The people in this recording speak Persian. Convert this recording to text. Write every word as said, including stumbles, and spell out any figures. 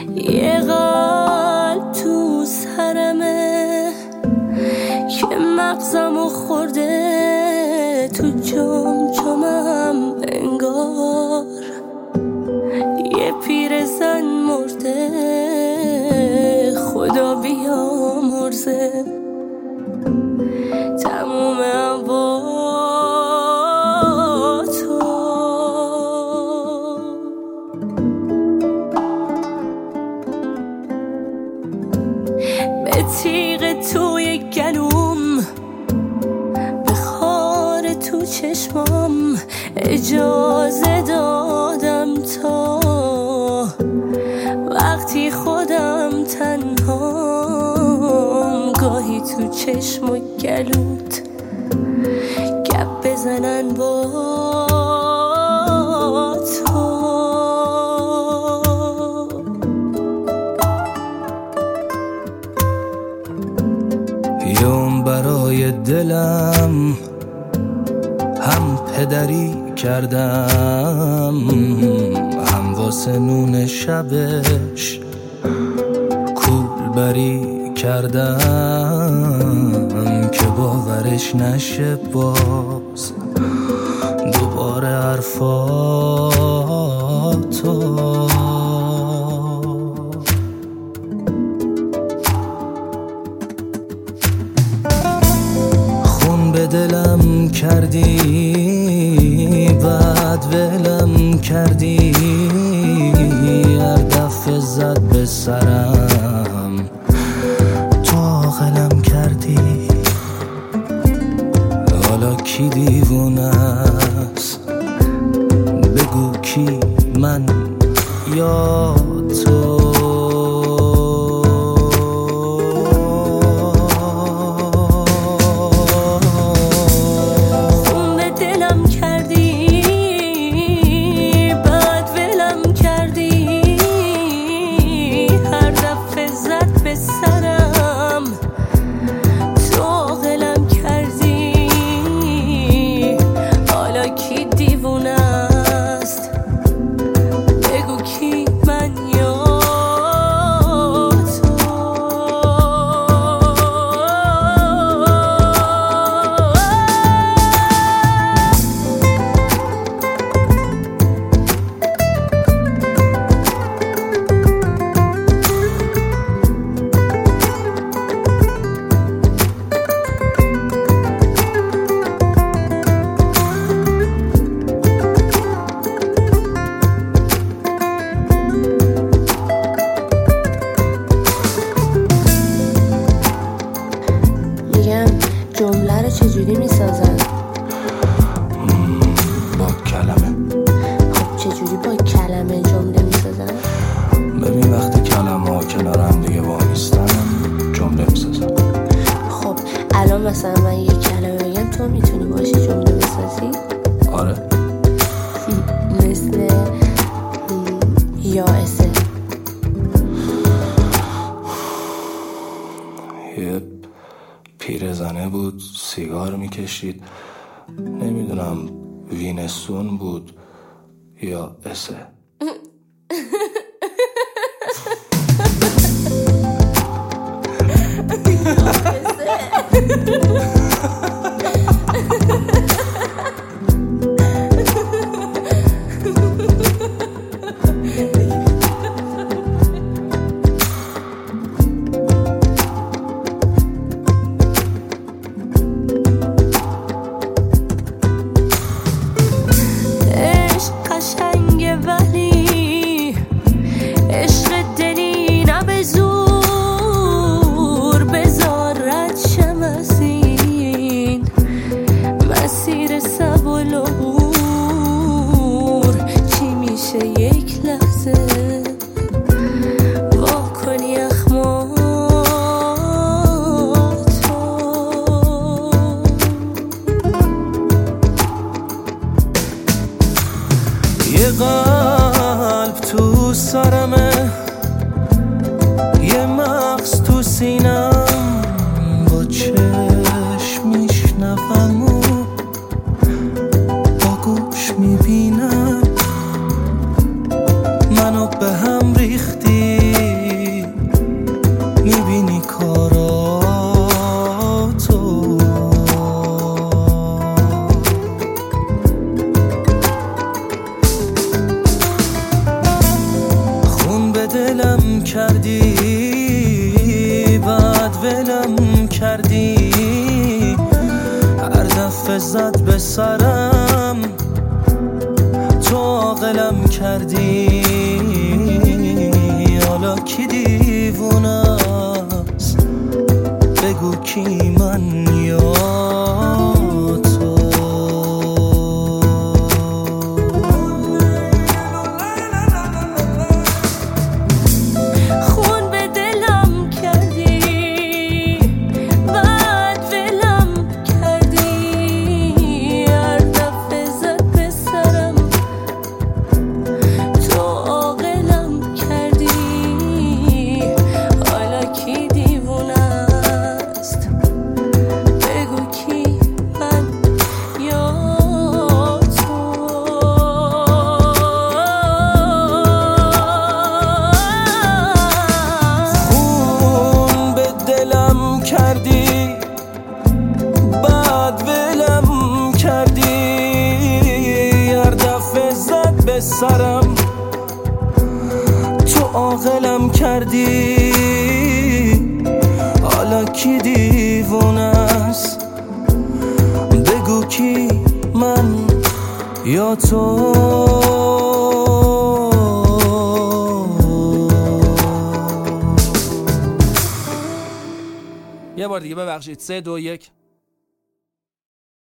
یه قلب تو سرمه که مغزمو خورده تو جمجمم انگار یه پیرزن مرده خدا بیامرزه تموم با تو به تیغ توی گلوم به خار تو چشمام اجازه دادم تا وقتی خودم تنهام گاهی تو چشم و گلوت گپ بزنن با تو. یوم برای دلم هم پدری کردم هم واسه نون شبش کول بری کردم که باورش نشه باز دوباره حرفاتو. خون به دلم کردی بعد ولم کردی هر دفعه زد به سرم تو عاقلم کردی. حالا کی دیوونه است بگو کی من یا تو. جمله رو چجوری میسازن؟ با کلمه. خب چجوری با کلمه جمله میسازن؟ ببین وقتی کلمه ها کنار هم دیگه وامیستن جمله میسازن. خب الان مثلا من یه کلمه بگم تو میتونی باشی جمله بسازی؟ آره. مثل یائسه. یه پیرزنه بود سیگار میکشید نمیدونم وینستون بود یا اسه. یه قلب تو سرمه یه مغز تو سینم با چشم میشنوم و با گوش میبینم منو به هم ریختی کردی، بعد ولم کردی، هر دفعه زد به سرم تو عاقلم کردی. حالا کی دیوونه است بگو کی، من یا تو؟ خون به دلم کردی، بعد ولم کردی، هر دفعه زد به سرم تو عاقلم کردی. حالا کی دیوونه است بگو کی، من یا تو؟ خون به دلم کردی، بعد ولم کردی، هر دفعه زد به سرم تو عاقلم کردی. حالا کی دیوونه است بگو کی، من یا تو؟ یه بار دیگه ببخشید. سه دو یک